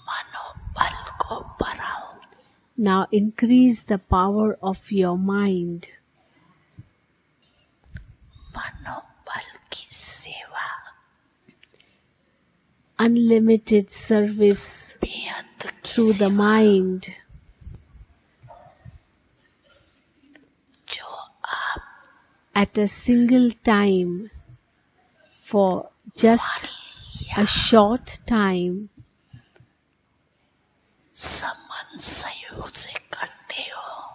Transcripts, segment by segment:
मनोबल को बढ़ाओ. Now increase the power of your mind. मनोबल की सेवा Unlimited service बेहद की through the सेवा mind. जो आप At a single time, for just a short time, समन सहयोग से करते हो.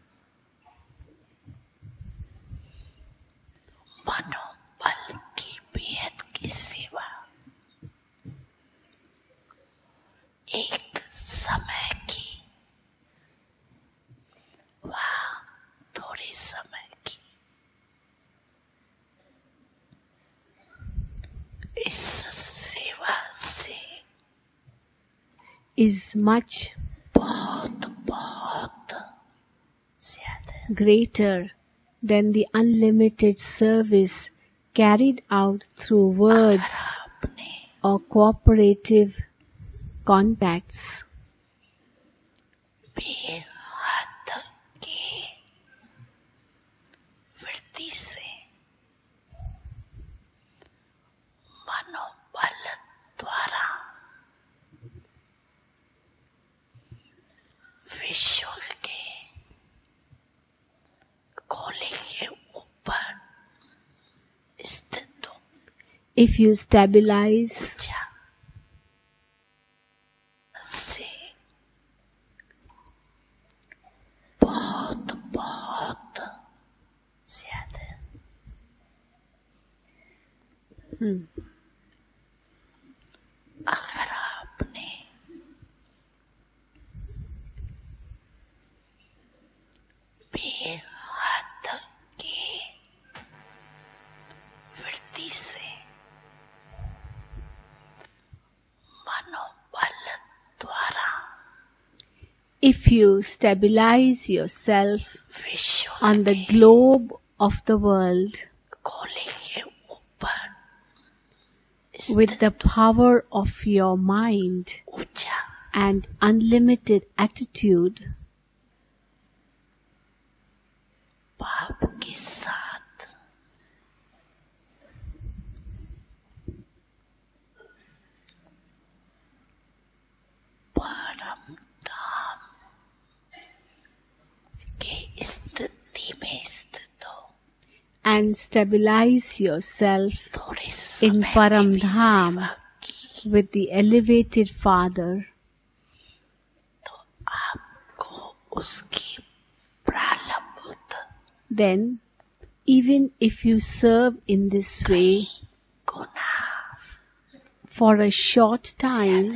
मनोबल की बेहद की सेवा एक समय की थोड़े समय की इस सेवा से is much बहुत ज्यादा greater than the unlimited service carried out through words आपने or cooperative contacts. बेहद की वृत्ति से मनोबल द्वारा विश्व के गोले के ऊपर स्थित हो. If you stabilize से बहुत ज्यादा अगर आपने बेहद की वृत्ति से मनोबल द्वारा if you stabilize yourself विश्व on the के globe of the world गोले के ऊपर with the power of your mind ऊंचा and unlimited attitude, भाव के साथ परम धाम के स्थिति में स्थित हो. and stabilize yourself थोड़े in समय में Param भी Dham सेवा की with the elevated Father, तो आपको उसकी प्रारब्ध then even if you serve in this way Guna for a short time,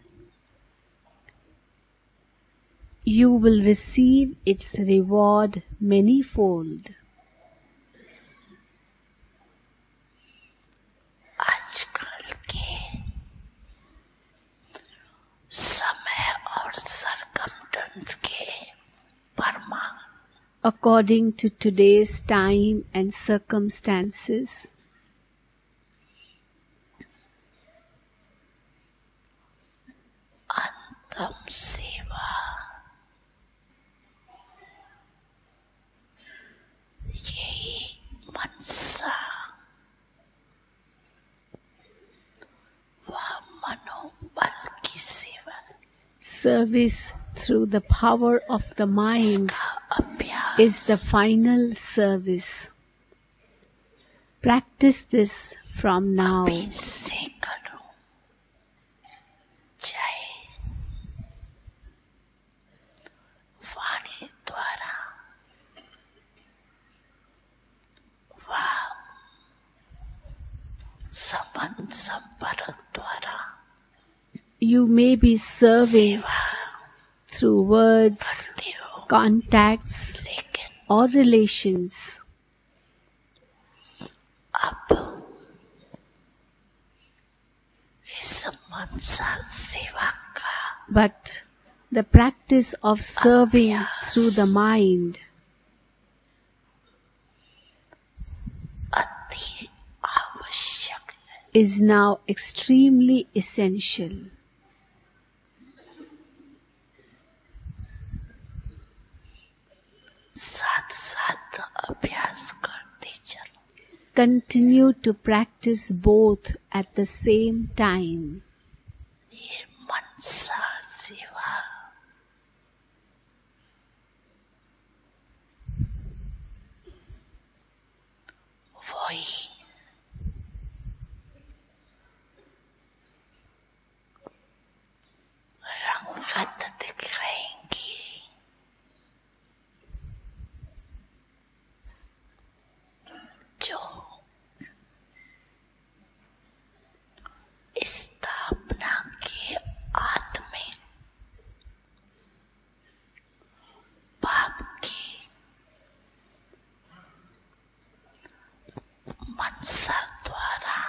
you will receive its reward manyfold. आजकल के समय और सरकमस्टेंस के Parman According to today's time and circumstances, अंतम सेवा यही मनसा व मनोबल की सेवा service through the power of the mind का अभ्यास is the final service. Practice this from now. अभी से करो. जय वाणी द्वारा वाह संबंध संपर्क द्वारा You may be serving सेवा through words, करते हो, contacts, लेकिन or relations. अब इस मनसा सेवा का But the practice of serving through the mind अति आवश्यक है. is now extremely essential. साथ साथ अभ्यास करते चलो. Continue to practice both at the same time. ये मनसा सेवा वही रंगत दिखाएंगी जो स्थापना के आत्मे पाप की मनसा द्वारा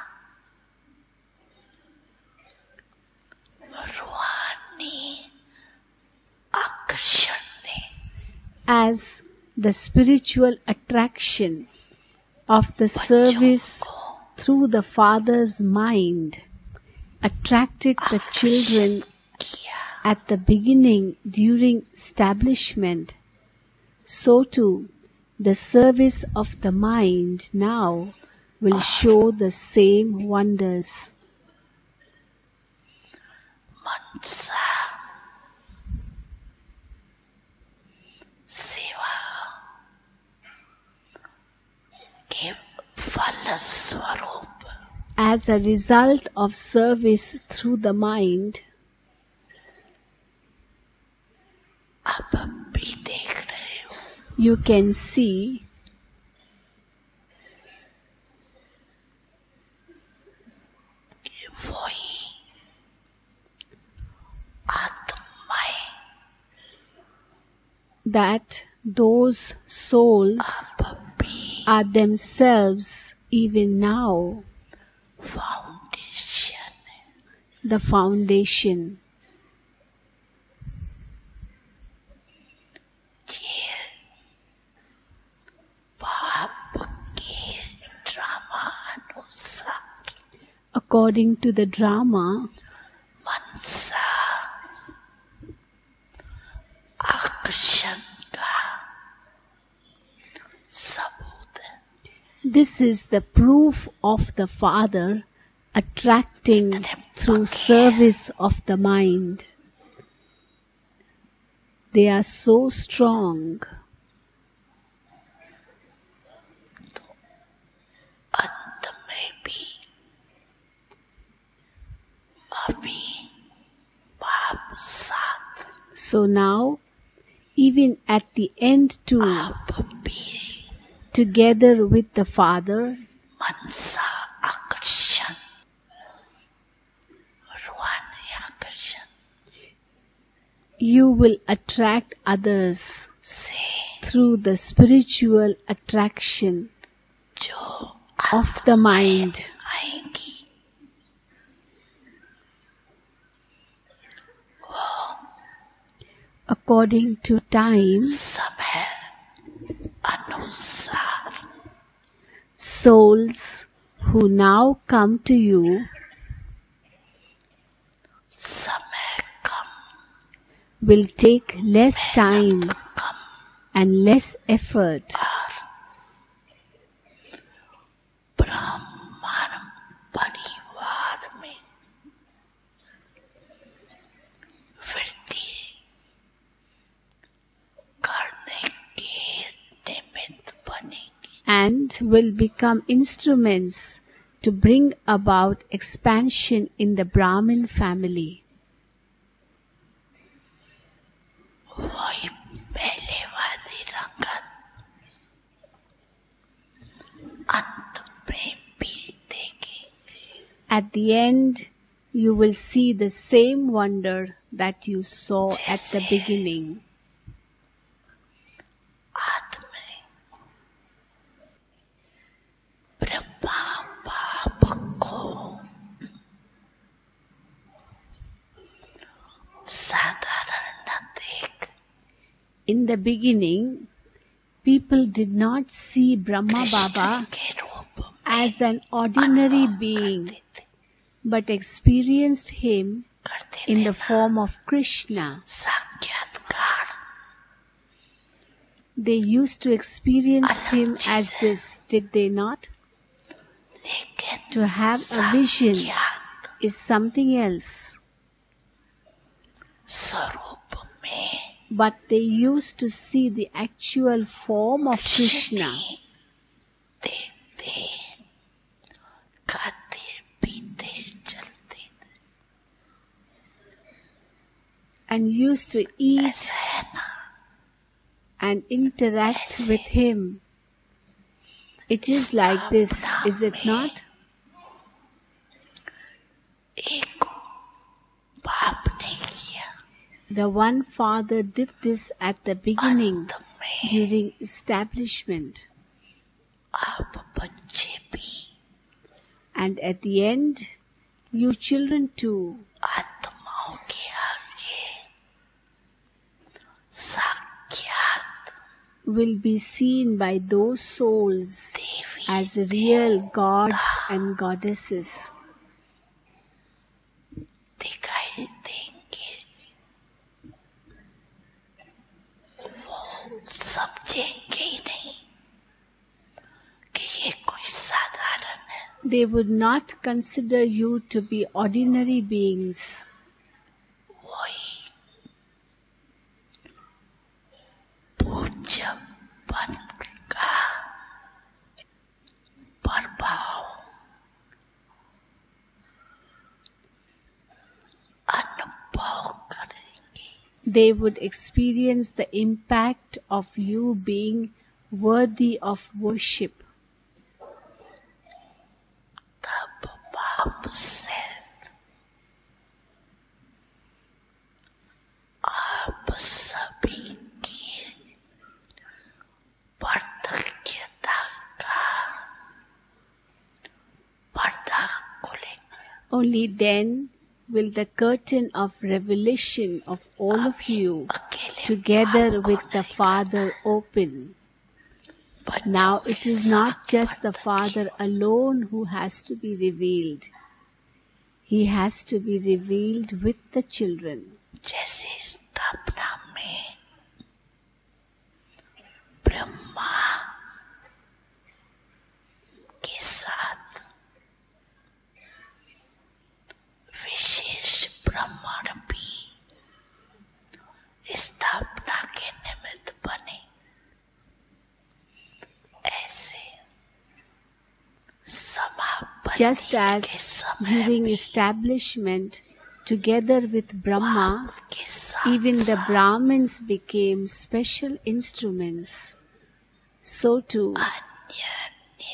रूहानी आकर्षण ने As the spiritual attraction of the service through the Father's mind attracted the children किया at the beginning during establishment, so too the service of the mind now will show the same wonders. मनसा सेवा के फलस्वरूप As a result of service through the mind, आप भी देख रहे हो you can see कि वही आत्माएं that those souls अब भी are themselves even now foundation है. the foundation. ये पाप के ड्रामा अनुसार According to the drama, मनसा आकर्षण का सबूत है. this is the proof of the Father attracting through service of the mind. They are so strong. अंत में भी अभी पाप साथ So now, even at the end too, आप भी together with the Father, मनसा आकर्षण रूहानी आकर्षण you will attract others से through the spiritual attraction जो of the mind. आएंगी According to time, समय अनुसार souls who now come to you समय कम will take less time come and less effort ब्राह्मण परिवार में वृद्धि करने के निमित्त बनेगी. and will become instruments to bring about expansion in the Brahmin family. वही पहले वाली रंगत अंत में भी देखेंगे. At the end, you will see the same wonder that you saw at the beginning. आत्मे ब्रह्मा बाप को साधारण न देख In the beginning, people did not see Brahma Baba के रूप में as an ordinary being, करते but experienced him करते in थे the form of Krishna. साक्षात्कार They used to experience अलग him चीज as है, this, did they not? लेकिन To have a vision साक्षात is something else. स्वरूप में But they used to see the actual form of Krishna. Krishna देखते, खाते पीते चलते थे। And used to eat ऐसा है ना, and interact with him. It is like this, is it not? एक बाप ने किया, The one father did this at the beginning अंत में during establishment, आप बच्चे भी and at the end, you children too आत्माओं के आगे साक्षात will be seen by those souls Devi as real gods and goddesses. दिखाई देंगे। वो समझेंगे ही नहीं कि ये कोई साधारण है। They would not consider you to be ordinary beings. वही पूज्य पन का प्रभाव अनुभव करेंगे। They would experience the impact of you being worthy of worship. तब बाप से आप सभी की पार्थक्यता का पर्दा खुलेगा। Only then will the curtain of revelation of all of you अकेले together with the Father open. Now it is not just the Father alone who has to be revealed. He has to be revealed with the children. जैसे स्थापना में ब्रह्मा के साथ विशेष ब्राह्मण भी स्थापना के निमित्त बने, ऐसे समापन Just as के समय during भी establishment, together with Brahma, के साथ even the Brahmins became special instruments. So too, अन्य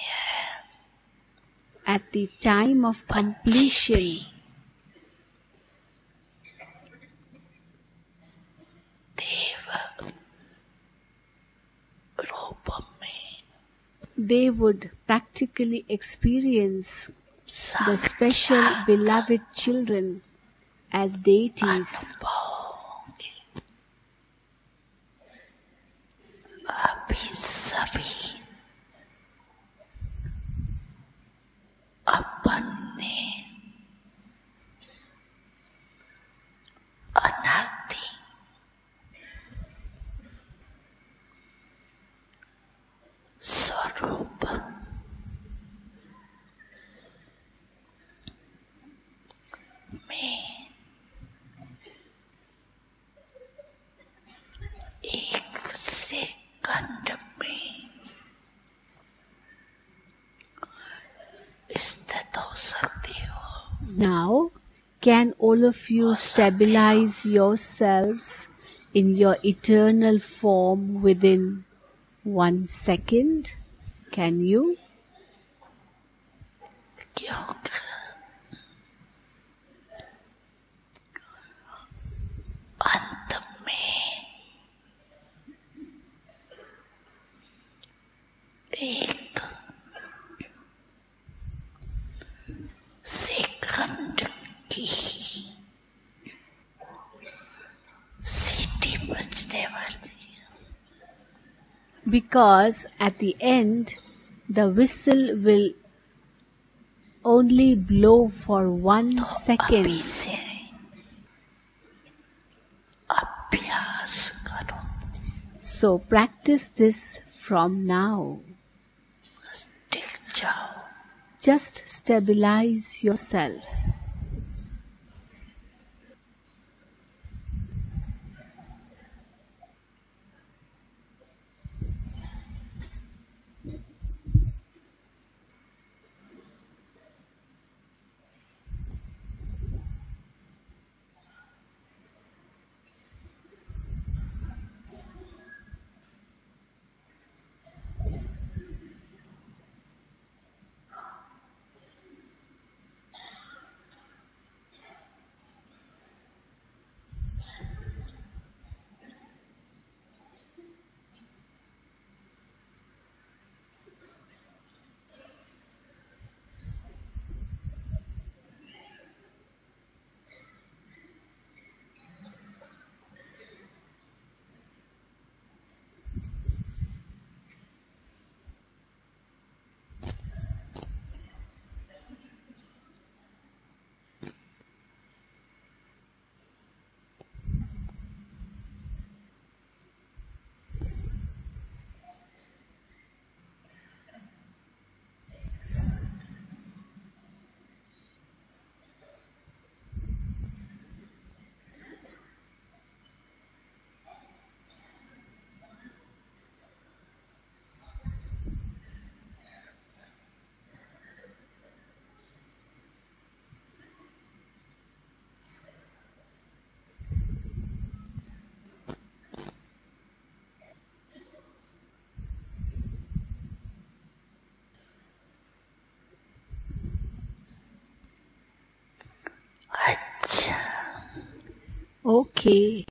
at the time of completion, देव रूप में they would practically experience the special साक्षात beloved children as deities. होंगे। अभी सभी अपने अनादि स्वरूप में एक सेकंड में स्थित हो सकती हो। Now, can all of you stabilize yourselves in your eternal form within 1 second? Can you? क्योंकि अंत में एक सेकंड की सीटी बजने वाली है। Because at the end, the whistle will only blow for 1 अभी second. से अभ्यास करो। So practice this from now. टिक जाओ. Just stabilize yourself. अच्छा. Okay.